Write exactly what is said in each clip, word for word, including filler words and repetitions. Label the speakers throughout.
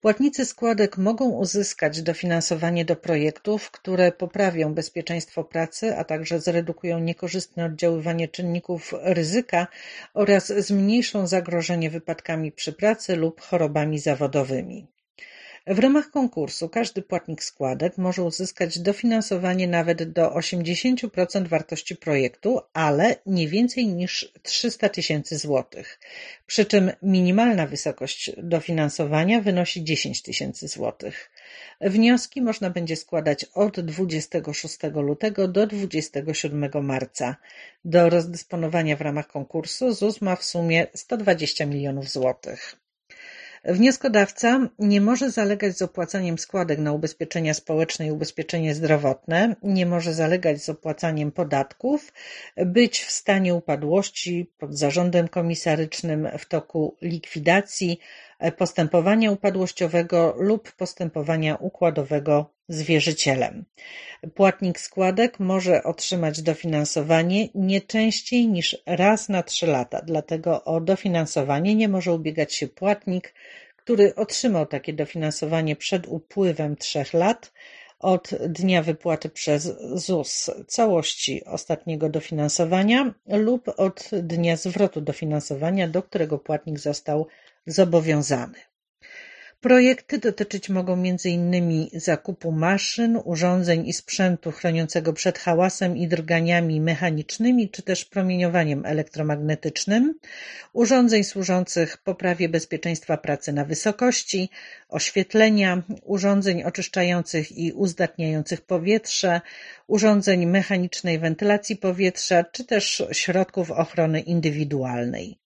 Speaker 1: Płatnicy składek mogą uzyskać dofinansowanie do projektów, które poprawią bezpieczeństwo pracy, a także zredukują niekorzystne oddziaływanie czynników ryzyka oraz zmniejszą zagrożenie wypadkami przy pracy lub chorobami zawodowymi. W ramach konkursu każdy płatnik składek może uzyskać dofinansowanie nawet do osiemdziesiąt procent wartości projektu, ale nie więcej niż trzysta tysięcy złotych, przy czym minimalna wysokość dofinansowania wynosi dziesięć tysięcy złotych. Wnioski można będzie składać od dwudziestego szóstego lutego do dwudziestego siódmego marca. Do rozdysponowania w ramach konkursu Z U S ma w sumie sto dwadzieścia milionów złotych. Wnioskodawca nie może zalegać z opłacaniem składek na ubezpieczenia społeczne i ubezpieczenie zdrowotne, nie może zalegać z opłacaniem podatków, być w stanie upadłości pod zarządem komisarycznym w toku likwidacji, postępowania upadłościowego lub postępowania układowego z wierzycielem. Płatnik składek może otrzymać dofinansowanie nie częściej niż raz na trzy lata, dlatego o dofinansowanie nie może ubiegać się płatnik, który otrzymał takie dofinansowanie przed upływem trzech lat od dnia wypłaty przez Z U S całości ostatniego dofinansowania lub od dnia zwrotu dofinansowania, do którego płatnik został zobowiązany. Projekty dotyczyć mogą między innymi zakupu maszyn, urządzeń i sprzętu chroniącego przed hałasem i drganiami mechanicznymi czy też promieniowaniem elektromagnetycznym, urządzeń służących poprawie bezpieczeństwa pracy na wysokości, oświetlenia, urządzeń oczyszczających i uzdatniających powietrze, urządzeń mechanicznej wentylacji powietrza czy też środków ochrony indywidualnej.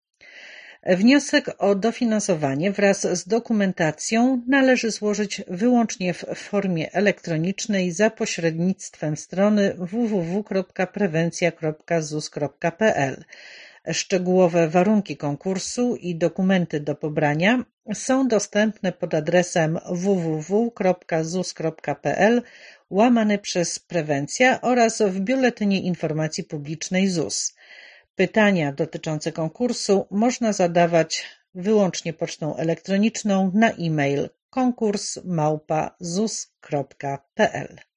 Speaker 1: Wniosek o dofinansowanie wraz z dokumentacją należy złożyć wyłącznie w formie elektronicznej za pośrednictwem strony w w w kropka prewencja kropka z u s kropka p l. Szczegółowe warunki konkursu i dokumenty do pobrania są dostępne pod adresem w w w kropka z u s kropka p l łamane przez prewencja oraz w Biuletynie Informacji Publicznej Z U S. Pytania dotyczące konkursu można zadawać wyłącznie pocztą elektroniczną na e-mail konkurs małpa z u s kropka p l.